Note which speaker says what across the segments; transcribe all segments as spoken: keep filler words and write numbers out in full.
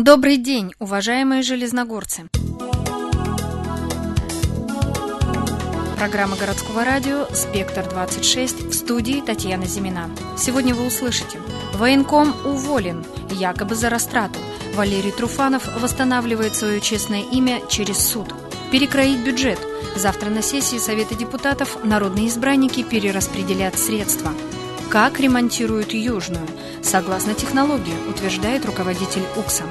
Speaker 1: Добрый день, уважаемые железногорцы! Программа городского радио «Спектр двадцать шесть», в студии Татьяна Зимина. Сегодня вы услышите: военком уволен, якобы за растрату. Валерий Труфанов восстанавливает свое честное имя через суд. Перекроить бюджет. Завтра на сессии Совета депутатов народные избранники перераспределят средства. Как ремонтируют Южную? Согласно технологии, утверждает руководитель УКСа.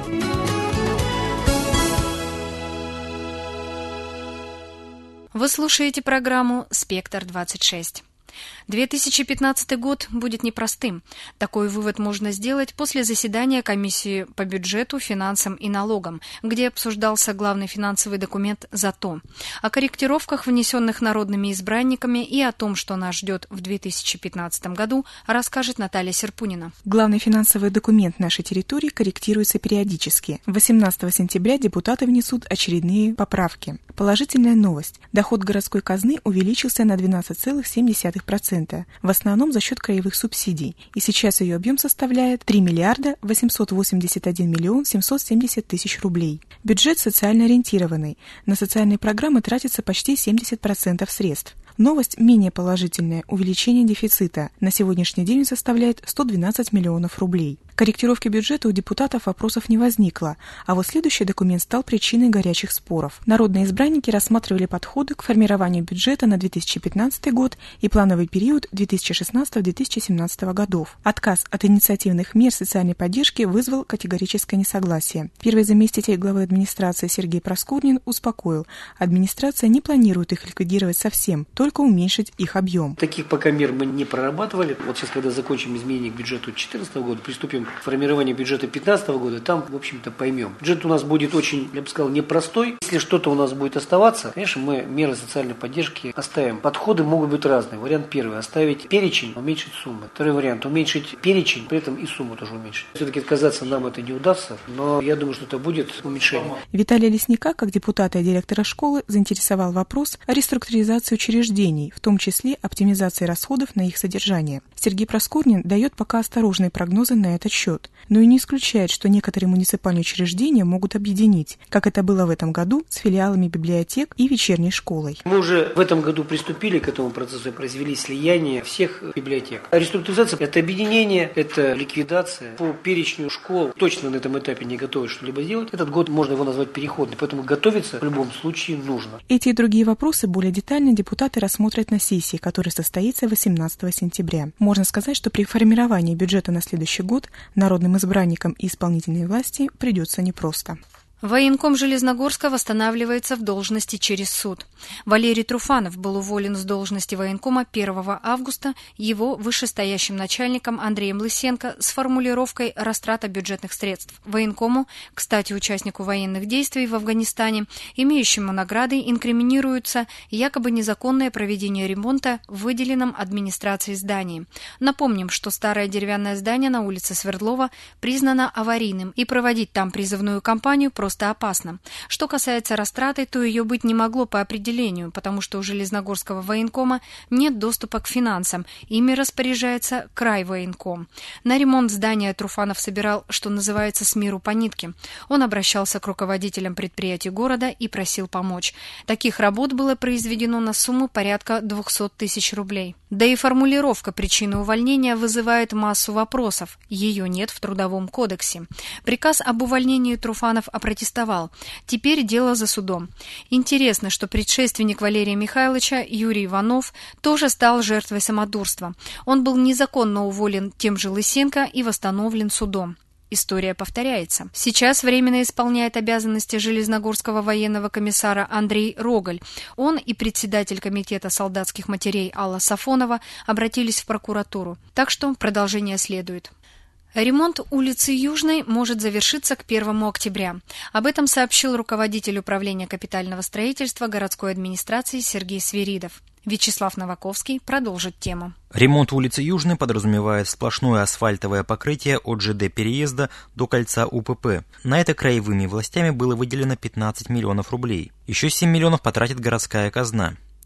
Speaker 1: Вы слушаете программу «Спектр двадцать шесть». две тысячи пятнадцатый год будет непростым. Такой вывод можно сделать после заседания комиссии по бюджету, финансам и налогам, где обсуждался главный финансовый документ ЗАТО. О корректировках, внесенных народными избранниками, и о том, что нас ждет в две тысячи пятнадцатом году, расскажет Наталья Серпунина.
Speaker 2: Главный финансовый документ нашей территории корректируется периодически. восемнадцатого сентября депутаты внесут очередные поправки. Положительная новость. Доход городской казны увеличился на двенадцать целых семь десятых процента, в основном за счет краевых субсидий, и сейчас ее объем составляет три миллиарда восемьсот восемьдесят один миллион семьсот семьдесят тысяч рублей. Бюджет социально ориентированный. На социальные программы тратится почти семьдесят процентов средств. Новость менее положительная. Увеличение дефицита на сегодняшний день составляет сто двенадцать миллионов рублей. Корректировки бюджета у депутатов вопросов не возникло, а вот следующий документ стал причиной горячих споров. Народные избранники рассматривали подходы к формированию бюджета на две тысячи пятнадцатый год и плановый период две тысячи шестнадцатого — две тысячи семнадцатого годов. Отказ от инициативных мер социальной поддержки вызвал категорическое несогласие. Первый заместитель главы администрации Сергей Проскурнин успокоил: администрация не планирует их ликвидировать совсем, только уменьшить их объем.
Speaker 3: Таких пока мер мы не прорабатывали. Вот сейчас, когда закончим изменения к бюджету две тысячи четырнадцатого года, приступим к формированию бюджета две тысячи пятнадцатого года, там, в общем-то, поймем. Бюджет у нас будет очень, я бы сказал, непростой. Если что-то у нас будет оставаться, конечно, мы меры социальной поддержки оставим. Подходы могут быть разные. Вариант первый – оставить перечень, уменьшить суммы. Второй вариант – уменьшить перечень, при этом и сумму тоже уменьшить. Все-таки отказаться нам это не удастся, но я думаю, что это будет уменьшение.
Speaker 2: Виталия Лесника, как депутата и директора школы, заинтересовал вопрос о реструктуризации учреждений, в том числе оптимизации расходов на их содержание. Сергей Проскурнин дает пока осторожные прогнозы на этот счет, но и не исключает, что некоторые муниципальные учреждения могут объединить, как это было в этом году с филиалами библиотек и вечерней школой.
Speaker 3: Мы уже в этом году приступили к этому процессу и произвели слияние всех библиотек. А реструктуризация – это объединение, это ликвидация. По перечню школ точно на этом этапе не готовы что-либо сделать. Этот год можно его назвать переходным, поэтому готовиться в любом случае нужно.
Speaker 2: Эти и другие вопросы более детально депутаты рассмотрят на сессии, которая состоится восемнадцатого сентября. Можно сказать, что при формировании бюджета на следующий год народным избранникам и исполнительной власти придется непросто.
Speaker 1: Военком Железногорска восстанавливается в должности через суд. Валерий Труфанов был уволен с должности военкома первого августа его вышестоящим начальником Андреем Лысенко с формулировкой «растрата бюджетных средств». Военкому, кстати, участнику военных действий в Афганистане, имеющему награды, инкриминируется якобы незаконное проведение ремонта в выделенном администрацией здании. Напомним, что старое деревянное здание на улице Свердлова признано аварийным, и проводить там призывную кампанию просто опасно. Что касается растраты, то ее быть не могло по определению, потому что у Железногорского военкома нет доступа к финансам, ими распоряжается крайвоенком. На ремонт здания Труфанов собирал, что называется, с миру по нитке. Он обращался к руководителям предприятий города и просил помочь. Таких работ было произведено на сумму порядка двести тысяч рублей. Да и формулировка причины увольнения вызывает массу вопросов. Ее нет в Трудовом кодексе. Приказ об увольнении Труфанов опротестовал. Теперь дело за судом. Интересно, что предшественник Валерия Михайловича, Юрий Иванов, тоже стал жертвой самодурства. Он был незаконно уволен тем же Лысенко и восстановлен судом. История повторяется. Сейчас временно исполняет обязанности Железногорского военного комиссара Андрей Роголь. Он и председатель комитета солдатских матерей Алла Сафонова обратились в прокуратуру. Так что продолжение следует. Ремонт улицы Южной может завершиться к первому октября. Об этом сообщил руководитель управления капитального строительства городской администрации Сергей Свиридов. Вячеслав Новаковский продолжит тему.
Speaker 4: Ремонт улицы Южной подразумевает сплошное асфальтовое покрытие от ЖД переезда до кольца УПП. На это краевыми властями было выделено пятнадцать миллионов рублей. Еще семь миллионов потратит городская казна.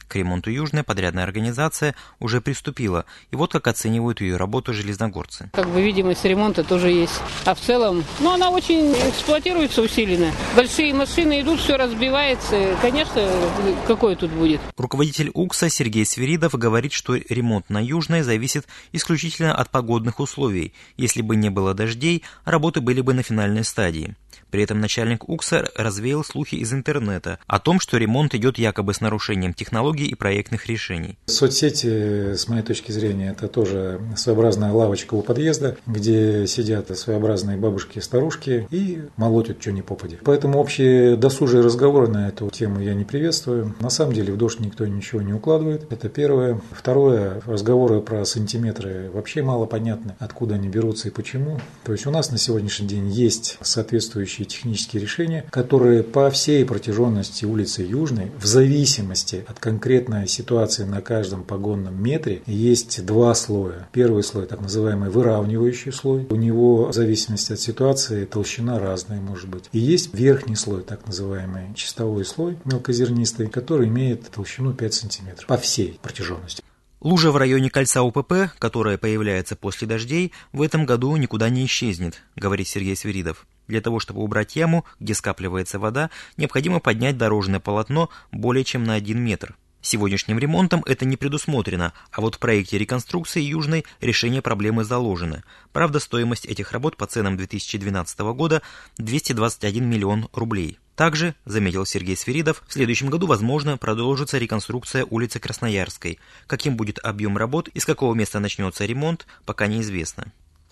Speaker 4: К ремонту Южной подрядная организация уже приступила, и вот как оценивают ее работу железногорцы.
Speaker 5: Как бы видимость ремонта тоже есть. А в целом, ну она очень эксплуатируется усиленно. Большие машины идут, все разбивается. Конечно, какой тут будет?
Speaker 4: Руководитель УКСа Сергей Свиридов говорит, что ремонт на Южной зависит исключительно от погодных условий. Если бы не было дождей, работы были бы на финальной стадии. При этом начальник УКСа развеял слухи из интернета о том, что ремонт идет якобы с нарушением технологий и проектных решений.
Speaker 6: Соцсети, с моей точки зрения, это тоже своеобразная лавочка у подъезда, где сидят своеобразные бабушки и старушки и молотят, что ни попадя. Поэтому общие досужие разговоры на эту тему я не приветствую. На самом деле в дождь никто ничего не укладывает. Это первое. Второе, разговоры про сантиметры вообще мало понятны, откуда они берутся и почему. То есть у нас на сегодняшний день есть соответствующие технические решения, которые по всей протяженности улицы Южной, в зависимости от конкретной ситуации на каждом погонном метре, есть два слоя. Первый слой, так называемый выравнивающий слой. У него в зависимости от ситуации толщина разная может быть. И есть верхний слой, так называемый чистовой слой, мелкозернистый, который имеет толщину пять сантиметров по всей протяженности.
Speaker 4: Лужа в районе кольца УПП, которая появляется после дождей, в этом году никуда не исчезнет, говорит Сергей Свиридов. Для того, чтобы убрать яму, где скапливается вода, необходимо поднять дорожное полотно более чем на один метр. Сегодняшним ремонтом это не предусмотрено, а вот в проекте реконструкции Южной решение проблемы заложено. Правда, стоимость этих работ по ценам две тысячи двенадцатого года двести двадцать один миллион рублей. Также, заметил Сергей Свиридов, в следующем году, возможно, продолжится реконструкция улицы Красноярской. Каким будет объем работ и с какого места начнется ремонт, пока неизвестно.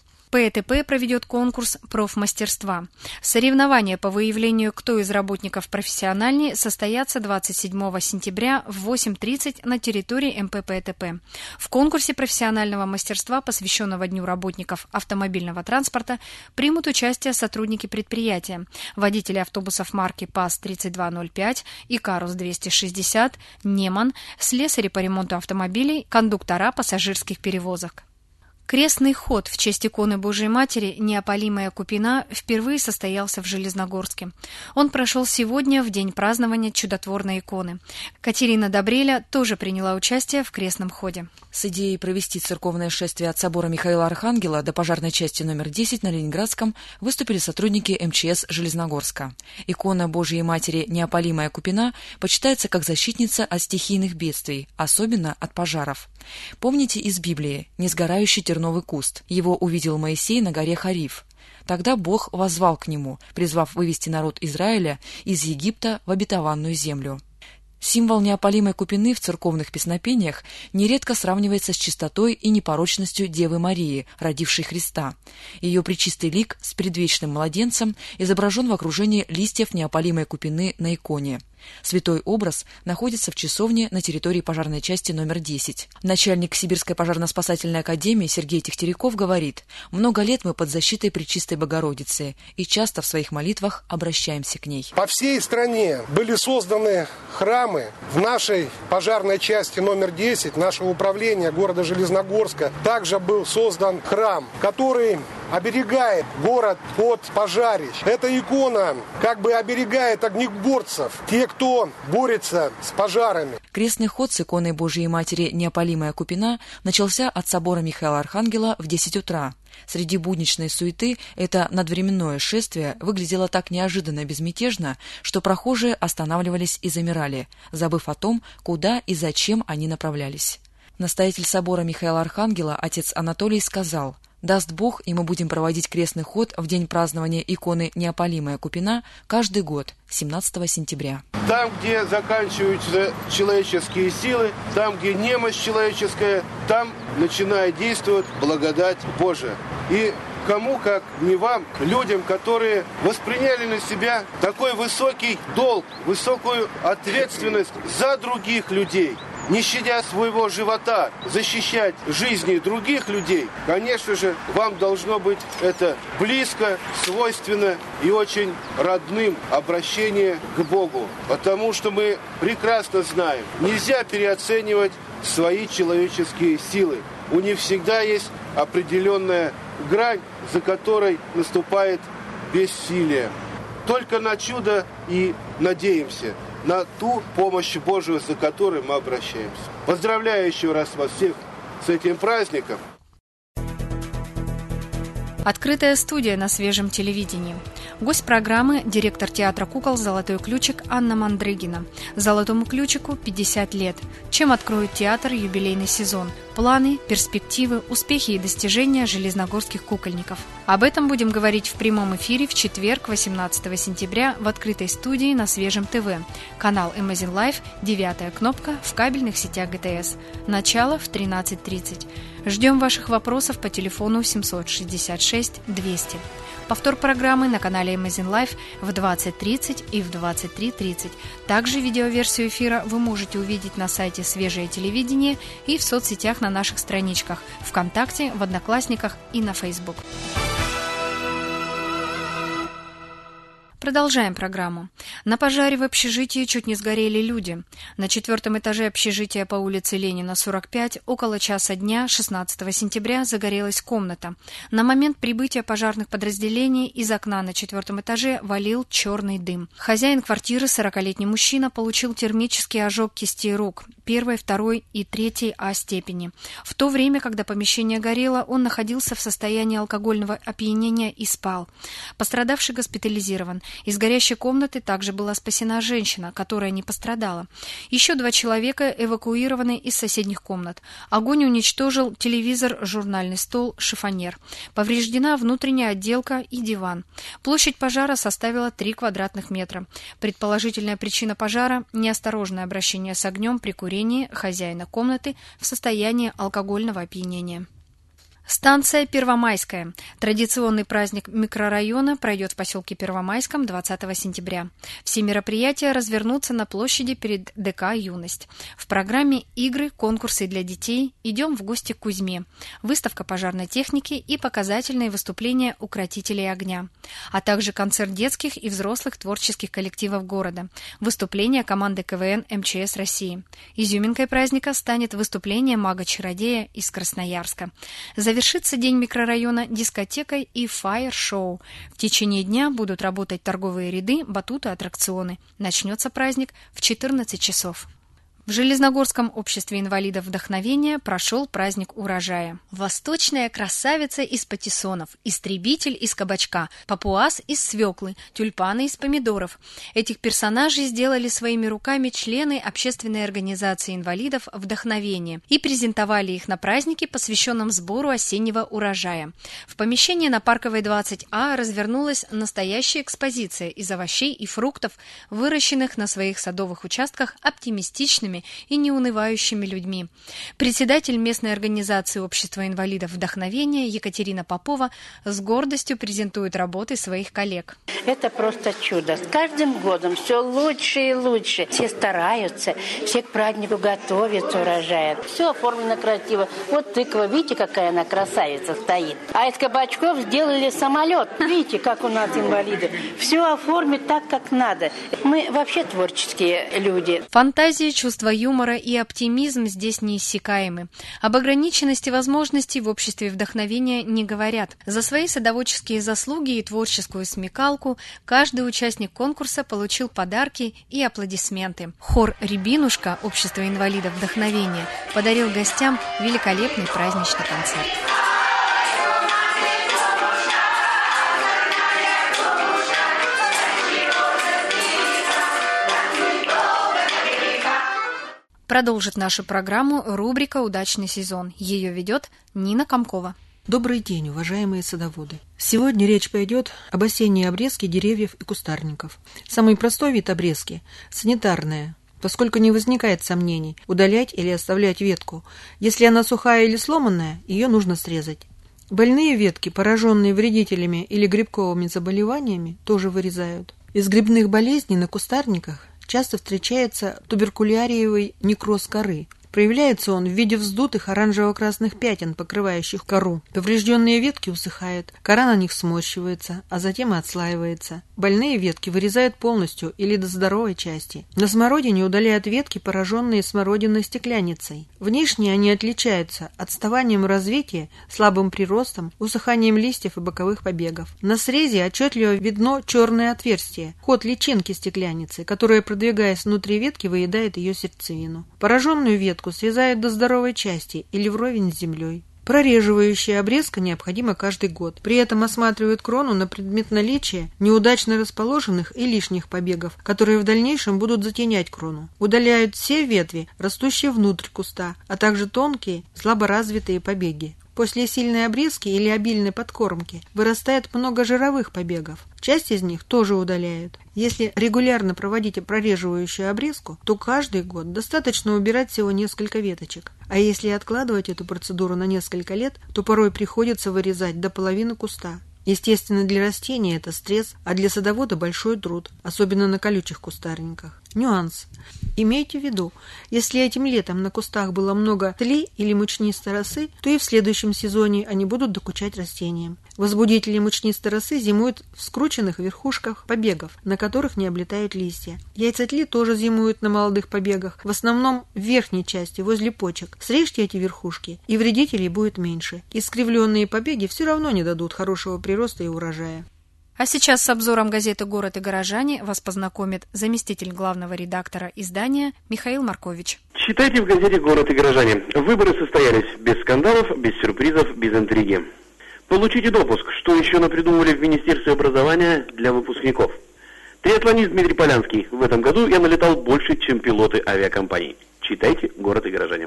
Speaker 1: ПЭТП проведет конкурс профмастерства. Соревнования по выявлению, кто из работников профессиональнее, состоятся двадцать седьмого сентября в восемь тридцать на территории эм пэ пэ тэ пэ. В конкурсе профессионального мастерства, посвященного Дню работников автомобильного транспорта, примут участие сотрудники предприятия, водители автобусов марки ПАЗ тридцать два ноль пять, Икарус двести шестьдесят, Неман, слесари по ремонту автомобилей, кондуктора пассажирских перевозок. Крестный ход в честь иконы Божией Матери «Неопалимая Купина» впервые состоялся в Железногорске. Он прошел сегодня, в день празднования чудотворной иконы. Катерина Добреля тоже приняла участие в крестном ходе.
Speaker 7: С идеей провести церковное шествие от собора Михаила Архангела до пожарной части номер десять на Ленинградском выступили сотрудники эм че эс Железногорска. Икона Божией Матери «Неопалимая Купина» почитается как защитница от стихийных бедствий, особенно от пожаров. Помните из Библии «Несгорающий терновый куст»? Его увидел Моисей на горе Хариф. Тогда Бог воззвал к нему, призвав вывести народ Израиля из Египта в обетованную землю. Символ неопалимой купины в церковных песнопениях нередко сравнивается с чистотой и непорочностью Девы Марии, родившей Христа. Ее пречистый лик с предвечным младенцем изображен в окружении листьев неопалимой купины на иконе. Святой образ находится в часовне на территории пожарной части номер десять. Начальник Сибирской пожарно-спасательной академии Сергей Тихтеряков говорит: «Много лет мы под защитой Пречистой Богородицы и часто в своих молитвах обращаемся к ней».
Speaker 8: По всей стране были созданы храмы. В нашей пожарной части номер десять нашего управления города Железногорска также был создан храм, который оберегает город от пожарищ. Эта икона как бы оберегает огнеборцев, те, кто борется с пожарами.
Speaker 7: Крестный ход с иконой Божией Матери «Неопалимая Купина» начался от собора Михаила Архангела в десять утра. Среди будничной суеты это надвременное шествие выглядело так неожиданно безмятежно, что прохожие останавливались и замирали, забыв о том, куда и зачем они направлялись. Настоятель собора Михаила Архангела, отец Анатолий, сказал: «Даст Бог, и мы будем проводить крестный ход в день празднования иконы «Неопалимая Купина» каждый год, семнадцатого сентября».
Speaker 8: Там, где заканчиваются человеческие силы, там, где немощь человеческая, там начинает действовать благодать Божия. И кому, как не вам, людям, которые восприняли на себя такой высокий долг, высокую ответственность за других людей, не щадя своего живота, защищать жизни других людей, конечно же, вам должно быть это близко, свойственно и очень родным обращение к Богу. Потому что мы прекрасно знаем, нельзя переоценивать свои человеческие силы. У них всегда есть определенная грань, за которой наступает бессилие. Только на чудо и надеемся. на ту помощь Божию, за которой мы обращаемся. Поздравляю еще раз вас всех с этим праздником.
Speaker 1: Открытая студия на свежем телевидении. Гость программы – директор театра кукол «Золотой ключик» Анна Мандрыгина. «Золотому ключику» пятьдесят лет. Чем откроет театр юбилейный сезон? Планы, перспективы, успехи и достижения железногорских кукольников. Об этом будем говорить в прямом эфире в четверг, восемнадцатого сентября, в открытой студии на Свежем ТВ. Канал Amazing Life, девятая кнопка в кабельных сетях ГТС. Начало в тринадцать тридцать. Ждем ваших вопросов по телефону семьсот шестьдесят шесть двести. Повтор программы на канале Amazing Life в двадцать тридцать и в двадцать три тридцать. Также видеоверсию эфира вы можете увидеть на сайте «Свежее телевидение» и в соцсетях на наших страничках ВКонтакте, в Одноклассниках и на Facebook. Продолжаем программу. На пожаре в общежитии чуть не сгорели люди. На четвертом этаже общежития по улице Ленина, сорок пять, около часа дня, шестнадцатого сентября, загорелась комната. На момент прибытия пожарных подразделений из окна на четвертом этаже валил черный дым. Хозяин квартиры, сорокалетний мужчина, получил термический ожог кистей рук первой, второй и третьей А степени. В то время, когда помещение горело, он находился в состоянии алкогольного опьянения и спал. Пострадавший госпитализирован. Из горящей комнаты также была спасена женщина, которая не пострадала. Еще два человека эвакуированы из соседних комнат. Огонь уничтожил телевизор, журнальный стол, шифоньер. Повреждена внутренняя отделка и диван. Площадь пожара составила три квадратных метра. Предположительная причина пожара – неосторожное обращение с огнем при курении хозяина комнаты в состоянии алкогольного опьянения. Станция Первомайская. Традиционный праздник микрорайона пройдет в поселке Первомайском двадцатого сентября. Все мероприятия развернутся на площади перед ДК «Юность». В программе игры, конкурсы для детей, идем в гости к Кузьме, выставка пожарной техники и показательные выступления укротителей огня, а также концерт детских и взрослых творческих коллективов города, выступление команды КВН МЧС России. Изюминкой праздника станет выступление мага-чародея из Красноярска. Завершится день микрорайона дискотекой и фаер-шоу. В течение дня будут работать торговые ряды, батуты, аттракционы. Начнется праздник в четырнадцать часов. В Железногорском обществе инвалидов вдохновения прошел праздник урожая. Восточная красавица из патиссонов, истребитель из кабачка, папуас из свеклы, тюльпаны из помидоров. Этих персонажей сделали своими руками члены общественной организации инвалидов вдохновения и презентовали их на празднике, посвященном сбору осеннего урожая. В помещении на Парковой двадцать А развернулась настоящая экспозиция из овощей и фруктов, выращенных на своих садовых участках оптимистичными и неунывающими людьми. Председатель местной организации общества инвалидов вдохновения Екатерина Попова с гордостью презентует работы своих коллег.
Speaker 9: Это просто чудо. С каждым годом все лучше и лучше. Все стараются, все к празднику готовятся, урожая. Все оформлено красиво. Вот тыква, видите, какая она красавица стоит. А из кабачков сделали самолет. Видите, как у нас инвалиды. Все оформить так, как надо. Мы вообще творческие люди.
Speaker 1: Фантазии, чувство юмора и оптимизм здесь неиссякаемы. Об ограниченности возможностей в обществе вдохновения не говорят. За свои садоводческие заслуги и творческую смекалку каждый участник конкурса получил подарки и аплодисменты. Хор «Рябинушка» общества инвалидов вдохновения подарил гостям великолепный праздничный концерт. Продолжит нашу программу рубрика «Удачный сезон». Ее ведет Нина Комкова.
Speaker 10: Добрый день, уважаемые садоводы. Сегодня речь пойдет об осенней обрезке деревьев и кустарников. Самый простой вид обрезки – санитарная, поскольку не возникает сомнений, удалять или оставлять ветку. Если она сухая или сломанная, ее нужно срезать. Больные ветки, пораженные вредителями или грибковыми заболеваниями, тоже вырезают. Из грибных болезней на кустарниках часто встречается туберкуляриевый некроз коры. Проявляется он в виде вздутых оранжево-красных пятен, покрывающих кору. Поврежденные ветки усыхают, кора на них сморщивается, а затем и отслаивается. Больные ветки вырезают полностью или до здоровой части. На смородине удаляют ветки, пораженные смородиной стекляницей. Внешне они отличаются отставанием развития, слабым приростом, усыханием листьев и боковых побегов. На срезе отчетливо видно черное отверстие, ход личинки стекляницы, которая, продвигаясь внутри ветки, выедает ее сердцевину. Пораженную ветку срезают до здоровой части или вровень с землей. Прореживающая обрезка необходима каждый год. При этом осматривают крону на предмет наличия неудачно расположенных и лишних побегов, которые в дальнейшем будут затенять крону. Удаляют все ветви, растущие внутрь куста, а также тонкие, слаборазвитые побеги. После сильной обрезки или обильной подкормки вырастает много жировых побегов. Часть из них тоже удаляют. Если регулярно проводить прореживающую обрезку, то каждый год достаточно убирать всего несколько веточек. А если откладывать эту процедуру на несколько лет, то порой приходится вырезать до половины куста. Естественно, для растения это стресс, а для садовода большой труд, особенно на колючих кустарниках. Нюанс. Имейте в виду, если этим летом на кустах было много тли или мучнистой росы, то и в следующем сезоне они будут докучать растениям. Возбудители мучнистой росы зимуют в скрученных верхушках побегов, на которых не облетают листья. Яйца тли тоже зимуют на молодых побегах, в основном в верхней части, возле почек. Срежьте эти верхушки, и вредителей будет меньше. Искривленные побеги все равно не дадут хорошего прироста и урожая.
Speaker 1: А сейчас с обзором газеты «Город и горожане» вас познакомит заместитель главного редактора издания Михаил Маркович.
Speaker 11: Читайте в газете «Город и горожане». Выборы состоялись без скандалов, без сюрпризов, без интриги. Получите допуск, что еще напридумывали в Министерстве образования для выпускников. Триатлонист Дмитрий Полянский. В этом году я налетал больше, чем пилоты авиакомпаний. Читайте «Город и горожане».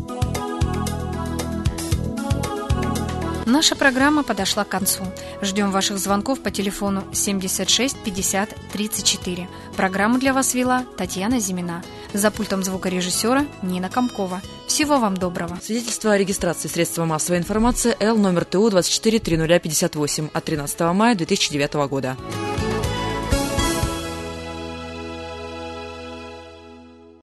Speaker 1: Наша программа подошла к концу. Ждем ваших звонков по телефону семьдесят шесть пятьдесят тридцать четыре. Программу для вас вела Татьяна Зимина. За пультом звукорежиссера Нина Комкова. Всего вам доброго.
Speaker 7: Свидетельство о регистрации средства массовой информации Л номер ТУ двадцать четыре три ноль пятьдесят восемь от тринадцатого мая две тысячи девятого года.